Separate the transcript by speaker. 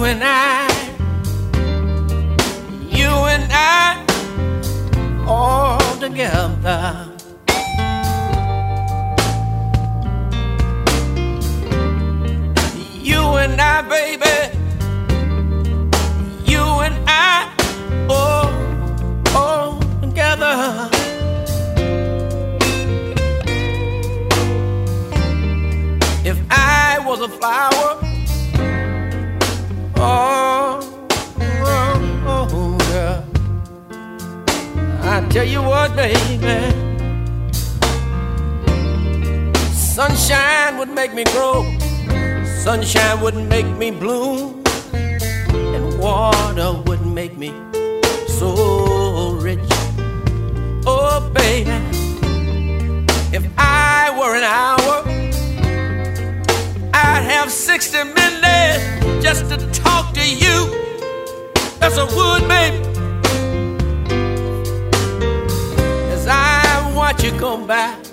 Speaker 1: you and I, all together. You and I, baby, you and I, all together. If I was a flower, oh, girl, I tell you what, baby, sunshine would make me grow, sunshine would make me bloom, and water would make me so rich. Oh, baby, if I were an hour, I'd have 60 minutes just to talk to you. That's a wood, baby. As I watch you come by,